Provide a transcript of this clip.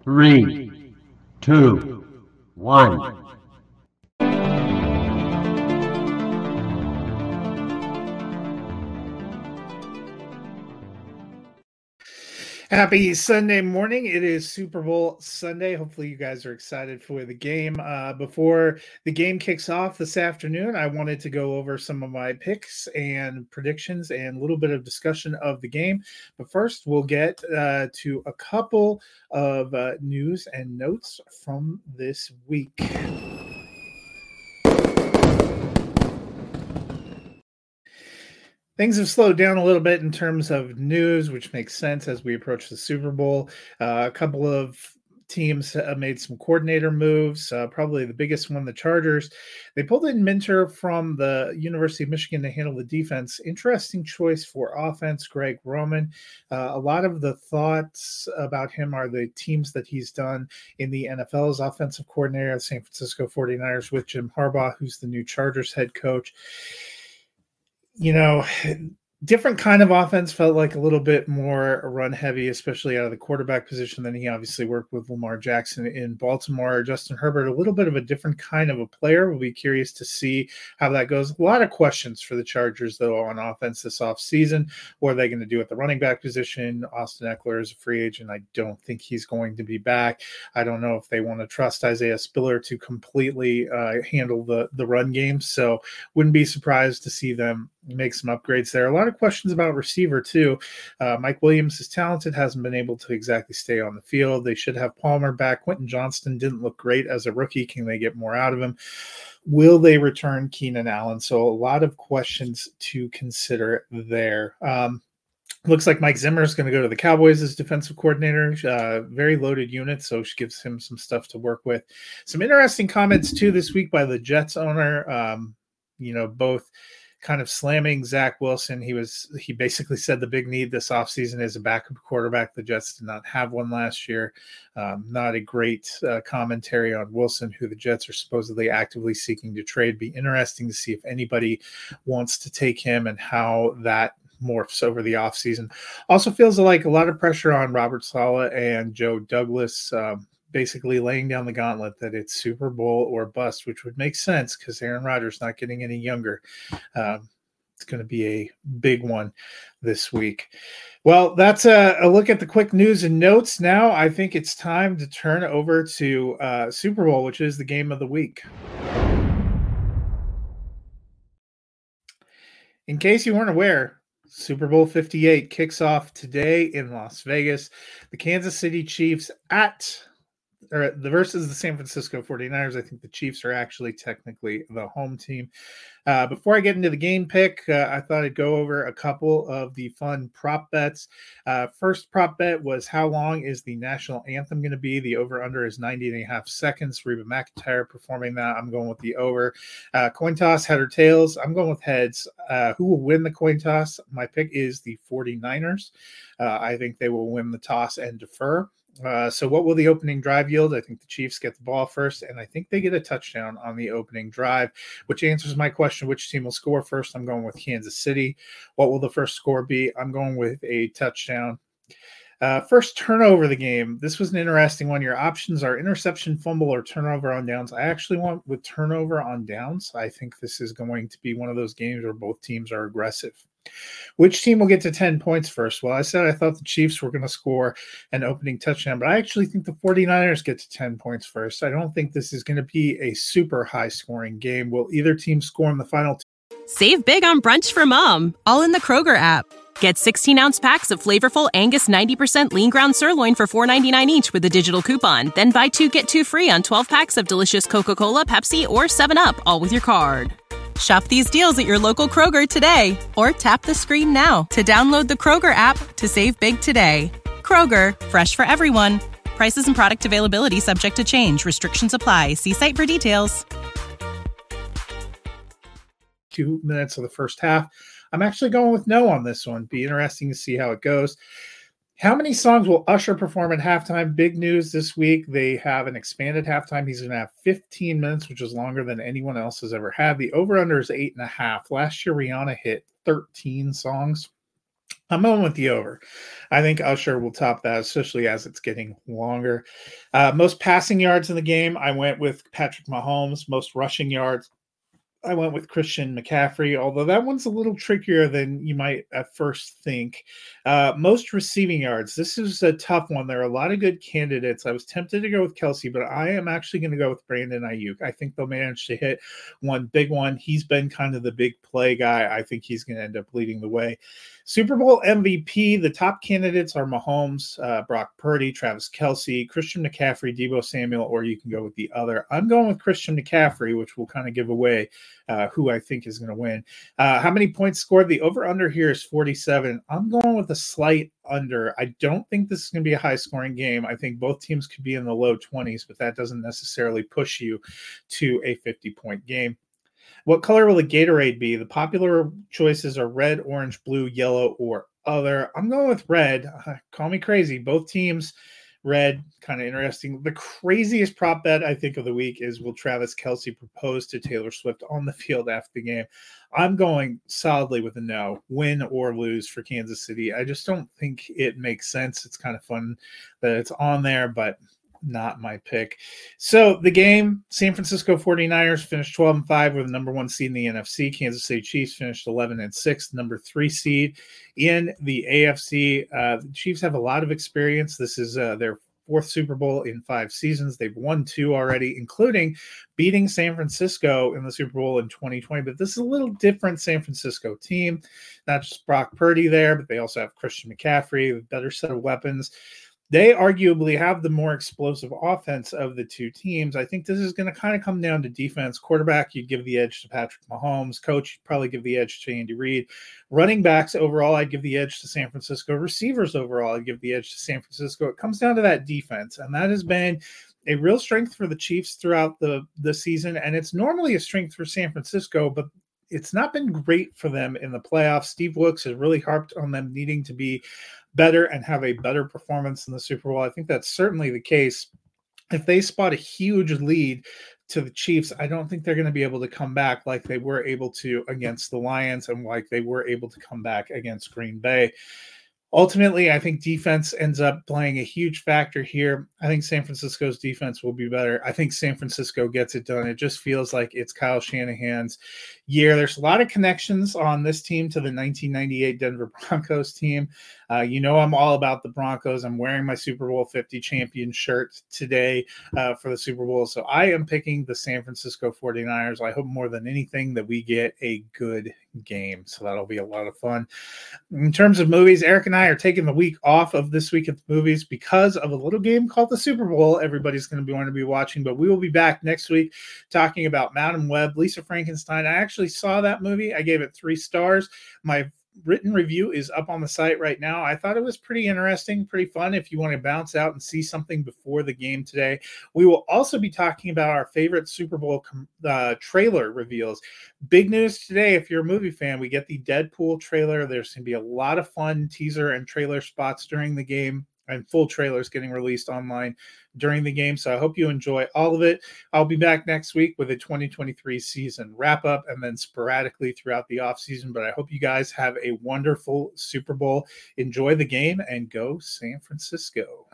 3, 2, 1. Happy Sunday morning. It is Super Bowl Sunday. Hopefully you guys are excited for the game. Before the game kicks off this afternoon, I wanted to go over some of my picks and predictions and a little bit of discussion of the game. But first, we'll get to a couple of news and notes from this week. Things have slowed down a little bit in terms of news, which makes sense as we approach the Super Bowl. A couple of teams made some coordinator moves. Probably the biggest one, the Chargers. They pulled in Minter from the University of Michigan to handle the defense. Interesting choice for offense, Greg Roman. A lot of the thoughts about him are the teams that he's done in the NFL as offensive coordinator at San Francisco 49ers with Jim Harbaugh, who's the new Chargers head coach. You know, different kind of offense, felt like a little bit more run heavy, especially out of the quarterback position than he obviously worked with Lamar Jackson in Baltimore. Justin Herbert, a little bit of a different kind of a player. We'll be curious to see how that goes. A lot of questions for the Chargers, though, on offense this offseason. What are they going to do at the running back position? Austin Eckler is a free agent. I don't think he's going to be back. I don't know if they want to trust Isaiah Spiller to completely handle the run game. So wouldn't be surprised to see them make some upgrades there. A lot of questions about receiver too. Mike Williams is talented, hasn't been able to exactly stay on the field. They should have Palmer back. Quentin Johnston didn't look great as a rookie. Can they get more out of him? Will they return Keenan Allen? So a lot of questions to consider there. Looks like Mike Zimmer is going to go to the Cowboys as defensive coordinator. Very loaded unit, so she gives him some stuff to work with. Some interesting comments too this week by the Jets owner. Both kind of slamming Zach Wilson. He basically said the big need this offseason is a backup quarterback. The Jets did not have one last year. Not a great commentary on Wilson, who the Jets are supposedly actively seeking to trade. Be interesting to see if anybody wants to take him and how that morphs over the offseason. Also feels like a lot of pressure on Robert Saleh and Joe Douglas, basically laying down the gauntlet that it's Super Bowl or bust, which would make sense because Aaron Rodgers not getting any younger. It's going to be a big one this week. Well, that's a look at the quick news and notes. Now I think it's time to turn over to Super Bowl, which is the game of the week. In case you weren't aware, Super Bowl 58 kicks off today in Las Vegas. The Kansas City Chiefs versus the San Francisco 49ers. I think the Chiefs are actually technically the home team. Before I get into the game pick, I thought I'd go over a couple of the fun prop bets. First prop bet was how long is the national anthem going to be? The over-under is 90.5 seconds. Reba McEntire performing that. I'm going with the over. Coin toss, head or tails. I'm going with heads. Who will win the coin toss? My pick is the 49ers. I think they will win the toss and defer. So what will the opening drive yield? I think the Chiefs get the ball first, and I think they get a touchdown on the opening drive, which answers my question, which team will score first? I'm going with Kansas City. What will the first score be? I'm going with a touchdown. First turnover of the game. This was an interesting one. Your options are interception, fumble, or turnover on downs. I actually went with turnover on downs. I think this is going to be one of those games where both teams are aggressive. Which team will get to 10 points first? Well, I said I thought the Chiefs were going to score an opening touchdown, but I actually think the 49ers get to 10 points first. I don't think this is going to be a super high-scoring game. Will either team score in the final? Save big on brunch for mom, all in the Kroger app. Get 16-ounce packs of flavorful Angus 90% lean ground sirloin for $4.99 each with a digital coupon. Then buy 2, get 2 free on 12 packs of delicious Coca-Cola, Pepsi, or 7UP, all with your card. Shop these deals at your local Kroger today, or tap the screen now to download the Kroger app to save big today. Kroger, fresh for everyone. Prices and product availability subject to change. Restrictions apply. See site for details. 2 minutes of the first half. I'm actually going with no on this one. Be interesting to see how it goes. How many songs will Usher perform at halftime? Big news this week. They have an expanded halftime. He's going to have 15 minutes, which is longer than anyone else has ever had. The over-under is 8.5. Last year, Rihanna hit 13 songs. I'm going with the over. I think Usher will top that, especially as it's getting longer. Most passing yards in the game, I went with Patrick Mahomes. Most rushing yards, I went with Christian McCaffrey, although that one's a little trickier than you might at first think. Most receiving yards. This is a tough one. There are a lot of good candidates. I was tempted to go with Kelsey, but I am actually going to go with Brandon Ayuk. I think they'll manage to hit one big one. He's been kind of the big play guy. I think he's going to end up leading the way. Super Bowl MVP, the top candidates are Mahomes, Brock Purdy, Travis Kelsey, Christian McCaffrey, Deebo Samuel, or you can go with the other. I'm going with Christian McCaffrey, which will kind of give away who I think is going to win. How many points scored? The over-under here is 47. I'm going with a slight under. I don't think this is going to be a high-scoring game. I think both teams could be in the low 20s, but that doesn't necessarily push you to a 50-point game. What color will the Gatorade be? The popular choices are red, orange, blue, yellow, or other. I'm going with red. Call me crazy. Both teams red, kind of interesting. The craziest prop bet I think of the week is, will Travis Kelsey propose to Taylor Swift on the field after the game? I'm going solidly with a no, win or lose for Kansas City. I just don't think it makes sense. It's kind of fun that it's on there, but not my pick. So the game, San Francisco 49ers finished 12-5 with the number 1 seed in the NFC. Kansas City Chiefs finished 11-6, number 3 seed in the AFC. The Chiefs have a lot of experience. This is their 4th Super Bowl in 5 seasons. They've won 2 already, including beating San Francisco in the Super Bowl in 2020. But this is a little different San Francisco team. Not just Brock Purdy there, but they also have Christian McCaffrey, a better set of weapons. They arguably have the more explosive offense of the two teams. I think this is going to kind of come down to defense. Quarterback, you'd give the edge to Patrick Mahomes. Coach, you'd probably give the edge to Andy Reid. Running backs, overall, I'd give the edge to San Francisco. Receivers, overall, I'd give the edge to San Francisco. It comes down to that defense, and that has been a real strength for the Chiefs throughout the season, and it's normally a strength for San Francisco, but it's not been great for them in the playoffs. Steve Wilks has really harped on them needing to be better and have a better performance in the Super Bowl. I think that's certainly the case. If they spot a huge lead to the Chiefs, I don't think they're going to be able to come back like they were able to against the Lions and like they were able to come back against Green Bay. Ultimately, I think defense ends up playing a huge factor here. I think San Francisco's defense will be better. I think San Francisco gets it done. It just feels like it's Kyle Shanahan's year. There's a lot of connections on this team to the 1998 Denver Broncos team. I'm all about the Broncos. I'm wearing my Super Bowl 50 champion shirt today for the Super Bowl. So I am picking the San Francisco 49ers. I hope more than anything that we get a good game. So that'll be a lot of fun. In terms of movies, Eric and I are taking the week off of This Week at the Movies because of a little game called the Super Bowl. Everybody's going to want to be watching, but we will be back next week talking about Madam Web, Lisa Frankenstein. I actually saw that movie. I gave it 3 stars. My written review is up on the site right now. I thought it was pretty interesting, pretty fun if you want to bounce out and see something before the game today. We will also be talking about our favorite Super Bowl trailer reveals. Big news today, if you're a movie fan, we get the Deadpool trailer. There's going to be a lot of fun teaser and trailer spots during the game, and full trailers getting released online during the game. So I hope you enjoy all of it. I'll be back next week with a 2023 season wrap up and then sporadically throughout the off season. But I hope you guys have a wonderful Super Bowl. Enjoy the game and go San Francisco.